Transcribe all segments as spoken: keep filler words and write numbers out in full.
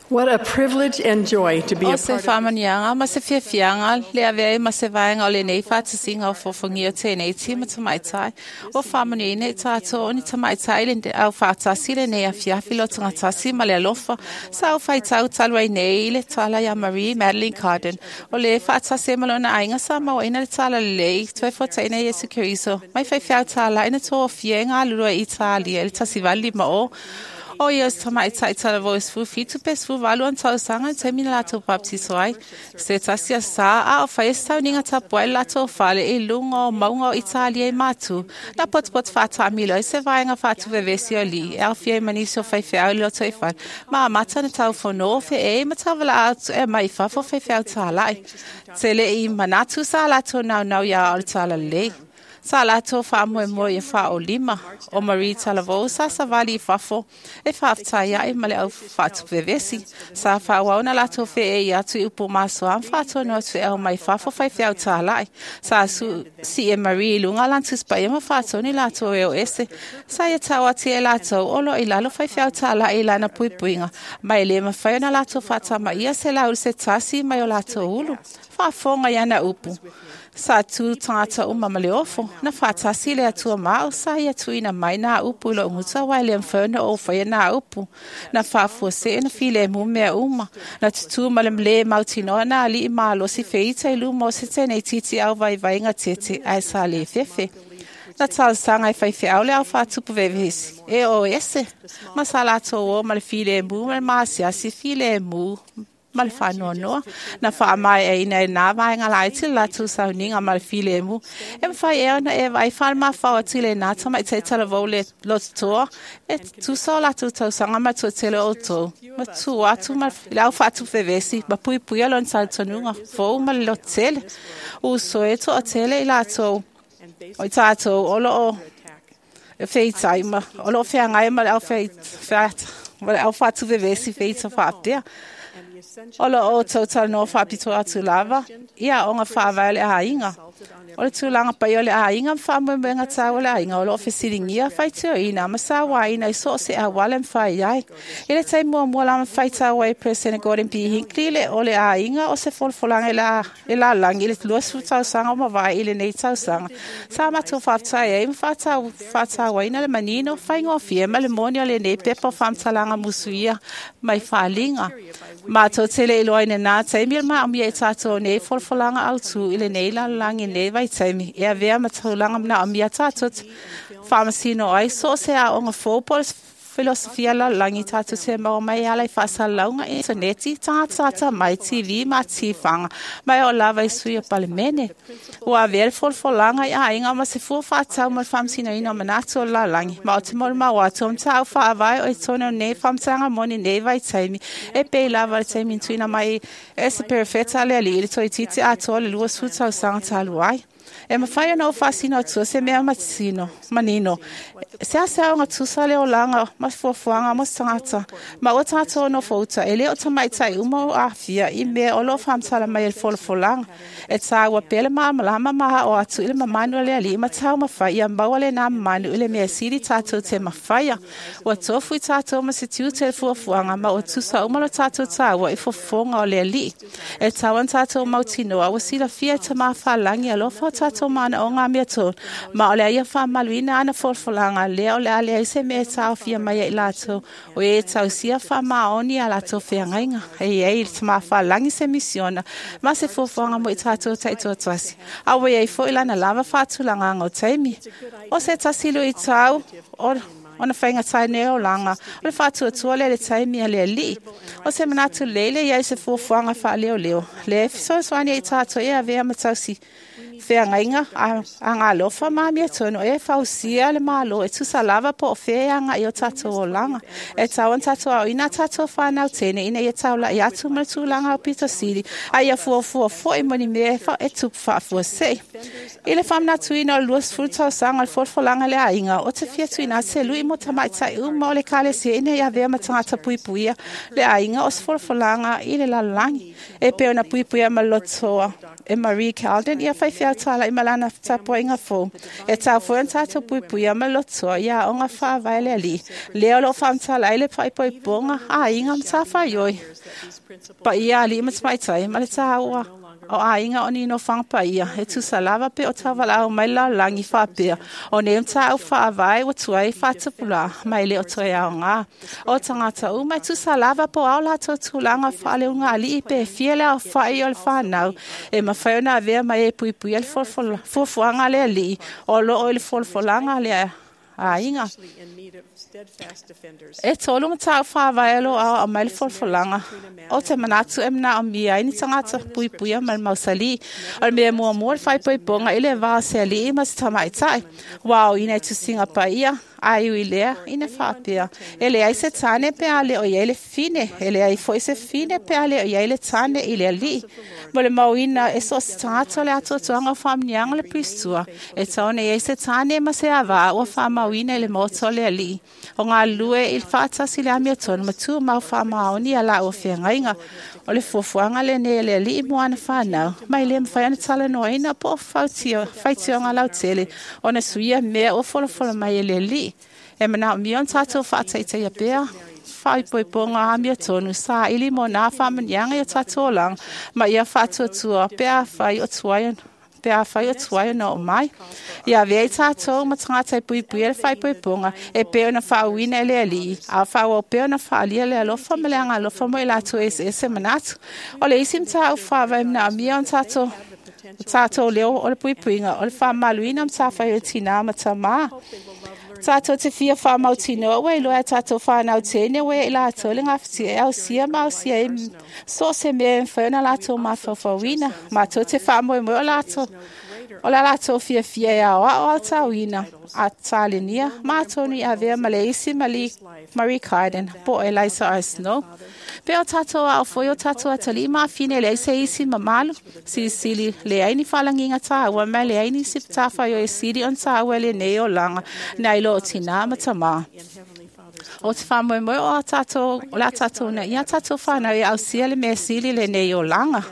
What a privilege and joy to be a O se part of whamanianga, ma se whiawhianga, lea vei ma se vaenga o le nei whātasinga o whawhangia tēnei tima tamaitai. O whamani nei tātou o ni tamaitai le au whātasi le nei a whiawhi lo tangatasi ma le alofa. Sa au whaitau talwai nei le tala ya Marie Madeline Carden. O le whātasi malona ainga sa mawaina le tala le lei, tue whateina Yesu Kiriso. Mai whaiwhiau tala ina tō whienga lurua i Italia, le tasivali ma o. O Ios tamaitai tala voice fu fitu pes fu valu an tau sanga te mina lato baptiso ai. Se tasia sa a o whaestau ninga tapuai lato whale e lunga o maunga o Italia e matu. Na pot pot whata amilo e se vaenga whatu vevesi o li. E au fia manisio whaiwhau li o toi whal. Ma mata na tau whono fe e ma tau wala atu e mai whafo whaiwhau tālai. Tele i manatu sa lato nau nau ia o tala lei. Sa lato wha moe moe e wha o lima. O Marie Talavou sa sa vali i whafo. E whaftai ai ma le au whatu vevesi. Sa wha wauna lato whe e i atu i upo maso am whato no atu e au mai whafo whai whiau tālai. Sa su si e Marie lunga lantus pa e ma whato ni lato e o ese. Sa e tau ati e lato olo i lalo whai whiau tālai i lana pui puinga. Mai le ma whai ona lato whata ma ia se lau se tasi mai o lato ulu. Whafonga iana upu. Sa tu tangata o mama le ofo. Na whatasi le atua mao sa ia tuina mai na upu lo nguta wai le mfana o whai na upu. Na whafua se na file mu mea uma. Na tutu malem le mautino na ali i malo si feita i lumo se tene titi au vai vai nga tete ai sa le fefe. Na tal sanga i whaiwhi au le au whatupu vevesi. E o ese. Masalato o ma le file mu ma le maasi asi file mu. Mal whanua noa. Na wha mai e ina e nā vai ngā lai tila latu sau ninga mal file mu. E mwhai e ona e vai whan ma whaua tile nā tama i te tala vau le lotu toa. E tu so latu tau sanga ma tu tele o tō. Ma tu atu ma lau whatu whewesi. Ma pui pui alon sa tonunga. Fou ma le lotu tele. U so e to o tele i lato. O i tātou olo o e wheitai ma. Olo o whea ngai ma le au wheitai. Ma le au whatu whewesi wheita whaatea. Ola o tautal no whapito atu lava, ia o ngā whawai le ainga. O le tūlanga pai o le ainga, whamwe mwenga tau le ainga, o le ofesiringia, whaitu o ina, ma sa waina i so se a wale mwhai ai. I le tai mua mua lama whaitau ai President Gordon B. Hinckley le o le ainga, o se folfolanga i la, i la langi, i le luas tau sanga o mawai i le nei tau sanga. Sa matu whaftai ai, ma whatau, whatau waina le manino, whaingo fia, ma le moni o le nei pepo whamtalanga musuia, mai whalinga. Ma tau tele i loa ina nā taimi ma ami e tātou nei folfolanga au tu i le nei la langi nei vai taimi. E a vea ma taulanga mna ami a tātou whamasino ai so se a o ngā fōpol filosofia la langi tātou se mau mai ala i whasa launga interneti tātata mai T V ma tifanga mai o lava i sui o palemene. O a vea folfolanga i a inga ma se fua whatau ma whamsino ino manatu o la langi. Ma o te mori ma watu om tau whaavai o i tono nei whamsanga moni nei vai taimi. E pe lava le taimi intuina mai e se perifeta le ali ili toi titi a toa le lua sutau sanga talu ai. E ma whai ana o whasino atua se mea matisino, manino. Se a sea o ngā tusa leo langa, ma fuafuanga, ma tangata. Ma o tātou no fauta, e leo tamaitai uma o awhia, i mea o lo whamtala mai e folfolanga. E tā ua pele maa malama maha o atu ile ma manu le ali, ma tau ma whai, a maua le nā manu ile mea siri tātou te ma whaia. Ua tofu i tātou ma se tiu te fuafuanga, ma o tusa uma lo tātou tāua i fofonga o le ali. E tawan tātou mautinoa, ua sila fia ta maa whalangi a lofa o tātou mana o ngā mea tōn. Ma o le aia whamaluina ana folfolanga, lea o le ale ai se mea tau fia mai e lātou. O e tau sia whamaoni a lātou whea ngainga. Hei ei, ta maa whalangi se misiona. Ma se fofonga mo i tātou taito tuasi. Awe ei fo ilana lava whātulanga ngau taimi. O se tasilu i tau, o ona whainga tai neo langa. O le whātua tua le le taimi a le li. O se manatu leile iai se fofonga wha leo leo. Le fiso swani i tātou e a vea matausi. Whea ngainga a, a ngā lofa māmia tono e whausia le mālo e tusa lava po o whea nga i o tātou o langa. E tauan tātou au ina tātou whanau tēne ina i a taula i atu matu langa o Peter City. A ia fua fua fua i moni mea e, e tupu wha fua sei. I le whamna tuina o luas furutau sanga le forfolanga le ainga o te fia tuina se lui mo tamaitai uma o le kale se ina i a vea matangata puipuia le ainga o se forfolanga i le lalangi. E peo na puipuia ma lotoa e Marie Calden i a whai le tala i malana tapo inga fo. E tau fo en tato pui pui ama loto ia o ngā wha vai le ali. Leo lo wha mtala ile pai poi bonga a inga mta wha ioi. Pa ia li matai tai ma le taua. O a inga o ni no whang pa ia. E tu sa lava pe o tawala au mai la langi wha pia. O ne mta au wha vai wa tuai wha tapula. Mai le o toi au ngā. O tangata u mai tu sa lava po au la to tu langa wha le unga li i pe fie le au wha i o le wha nau. E ma whai ona vea mai e pui pui al fuafuanga le li. O lo o le fulfulanga le a inga. E tolu ma tau wha vai alo au a mai le fulfulanga. O te manatu e mna o mia ini tangata pui pui a mal mausali. O le mea mua mua le whai pui bonga ile vaa se ali i mas tamai tai. Wow, ina tu singa pa ia. Ai ui lea, ina whapea. E lea i se tane pe ale o iei le fine. E lea i foi se fine pe ale o iei le tane i le li. Mo le mauina e so se tangata le ato tuanga whamnianga le pistua. E taone iei se tane ma se awa ua whamauina i le moto le li. O ngā lue i le whaatasi le amia tonu matu mau whamaoni a la o whiangainga. O le fuafuanga le ne le li i moana whanau. Mai le mwhaiana tala noa ina po whautio, whaitio ngā lau tele. O na suia mea o wholofola mai e le li. E mana o mion tātou whaataita ia bea. Whai poi ponga a mia tonu sa ili mo nā whamanianga ia tātou lang. Ma ia whātua tua bea whai o tuaia. Bea whai o tuaia no o mai. Ia vei tātou ma tangatai pui pui e whai poi ponga. E peo na whauina e le ali. A whau o peo na whaalia le alofa ma le anga alofa mo i lātou e se se manatu. O le isim tāu whawai mna o mion tātou. Tātou leo o le pui puinga. O le whamaluina am tāwhai o tina ma tamaa. Tātou te fia whamautino we loa tātou whanau tēne we i lātou le ngawhiti e au sia mau sia i so se mea e mwhauna lātou ma whawhawina. Mātou te whamoe mo o lātou. O la lātou fia fia e au a o au tauina a tālinia. Mātou ni a vea ma le isi ma li Marie Carden po e Lisa R. Snow. Pe o tātou a o foi o tātou a tali ma fine le ise isi ma malu. Si sili le aini whalanginga tā ua mai le aini sip tāwhai o e siri on tā ua le nei o langa. Nai lo o tina ma tamā. O te whamoe moe o a tātou, o la tātou na ia tātou whanau e au sia le mea sili le nei o langa.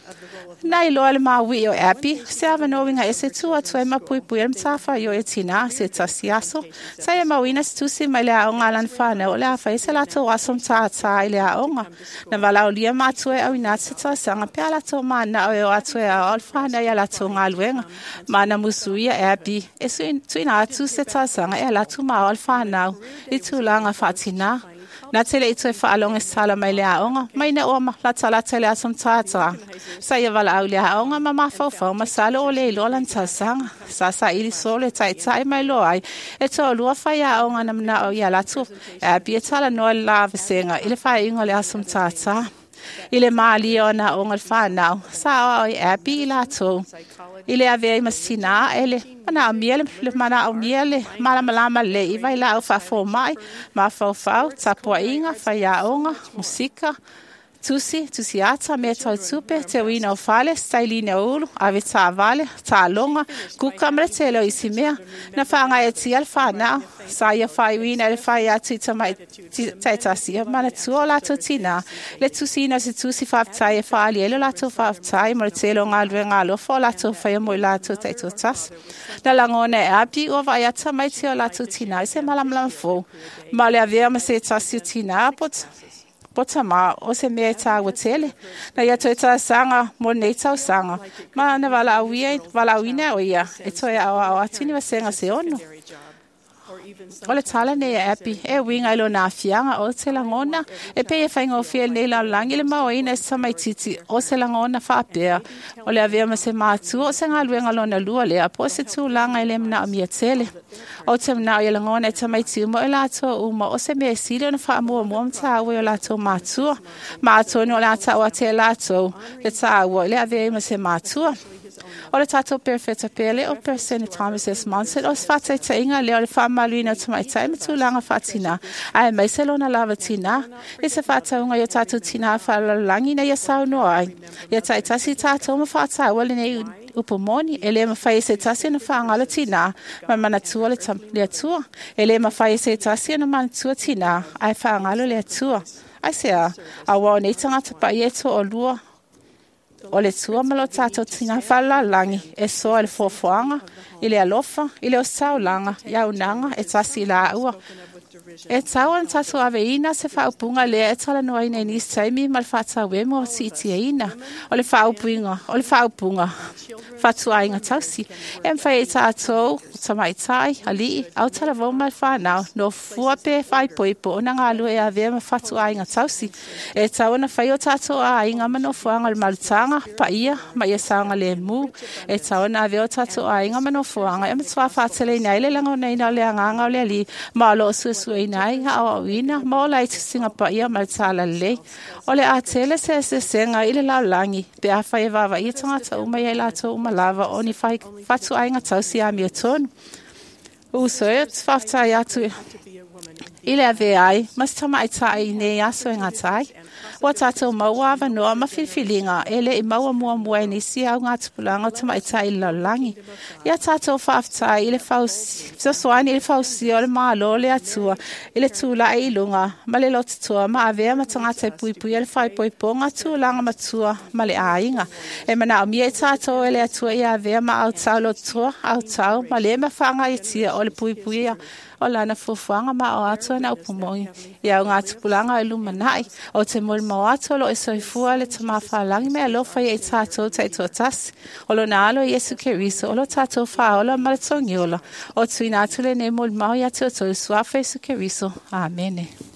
Nai loa le maui o Abby, se awa noinga e se tua tua e mapui pui e mtafa i o e tina, se tasi aso. Sa e mawina se tusi mai le aonga lan whane o le awha e se lato aso mtaata i le aonga. Na wala o lia matue au inat se tasanga pe a lato mana o e o atue a o whane i a lato ngā luenga. Mana musui a Abby, e tuina atu se tasanga e a lato ma o whanau i tūlanga whatina. Nā tele i tue whaalong e sala mai le aonga, mai na o lata lata le asom tātara. Sa ia wala au le aonga ma mawhauwhau ma salo o le ilo lan tāsanga. Sa sa ili so le tai tai mai lo ai, e tō lua whai aonga na mna o ia latu. E bia tala noa le la vesenga, ile whai ingo le asom tātara. Ile maali o na o ngal whanau, sa o i Abby i lato. Ile a vei masina ele, mana o miele, mana o miele, mana malama le, i vai la o whafo mai, ma whau tapua inga, whai aonga, musika, tusi, tusi ata, mea tau tupe, te wina o whale, stailina ulu, ave tā vale, tā longa, kuka mre te leo isi mea, na whanga e ti al whanau, sa ia whai wina le whai atu i tamai taitasia, mana tua lato tina, le tusi ina se tusi whaftai e whaali elo lato whaftai, mre te lo ngā lue ngā lofo, lato whai mo lato taito tas. Na langone e api o vai ata mai te o lato tina, i se malamlam fo, ma le avea ma se tasi tina, pot, Potama o se mea tā watele. Na ia toi tā sanga mo nei tau sanga. Ma na wala awia, wala awina o ia. E toi awa awa tini wa senga se ono. O le tala nei e api. E winga ilo nā fianga o te langona. E pe e whainga o fia nei lau langi le maua ina e samai titi o se langona whaapea. O le avea ma se mātua o se ngā luenga lona lua lea. Po se tū langa i le mna o mia tele. O te mna o i langona e tamai tiu mo e lātua uma o se mea sili o na wha mua mua mta awe o lātua mātua. Mātua ni o lātua o te lātua. Le tā awa le avea ma se mātua. O le tātou perfeta pele o Persene Thomas S. Monson o sfatai ta inga leo le whamaluina tamai tai ma tūlanga whatina. Ai mai se lona lava tina. E se whataunga i o tātou tina whalalangi na ia sau no ai. Ia tai tasi tātou ma whatau wale nei upomoni. E le ma whai se tasi na whaangala tina. Ma mana tua le lea tua. E le ma whai se tasi na mana tua tina. Ai whaangalo lea tua. Ai sea, a wao nei tangata pa i eto o lua. O le tua malo tātou tina whala langi e soa le fofoanga, i le alofa, i le o saulanga, ia unanga e tasi la ua. E tau an tatu ave ina se whaupunga lea e tala noa ina inis taimi mal whatau e mo si tia ina. O le whaupunga, o le whaupunga, whatua inga tausi. E mwhai e tātou, tamai tai, ali, au tala vau mal whanau, no fua pe whai poipo, o na ngā lua e a vea ma whatua inga tausi. E tau na whai o tātou a inga mano fuanga le malutanga, pa ia, ma ia saanga le mu. E tau na vea o tātou a inga mano fuanga, e matua whatele ina ile lango neina o le anganga o le ali, ma lo su su nai ha o ina mo lai singa pa ia mal sala le o le atele se se senga ile la langi pe a fai va va i tanga tau mai la tau malava oni fai fatu ainga tau si a mi ton o so et fafta ya tu ile ave ai mas tama tai ne aso nga tai o tatu maua va no ma filfilinga ele i maua mua mua ni si au nga tupulanga tama tai la langi ia tatu fafta ile faus so soani ile faus o le malo le atua ile tula i lunga ma le lot tua ma ave ma tanga te pui pui ele fai poi ponga tu langa matua ma le ainga e mana o mi tatu ele atua ia ave ma au tau lo tua au tau ma le ma fanga i tia o le pui pui o lana fufuanga ma o atua na upumoi ia o ngā tupulanga i lumanai o te mol ma o atua lo e soifua le tama whalangi me alofa i e tātou te tuatasi o lo na alo Yesu Keriso o lo tātou whaola ma le tongiola o tuina atule ne mol ma o ia tua tau suafa Yesu Keriso. Amen.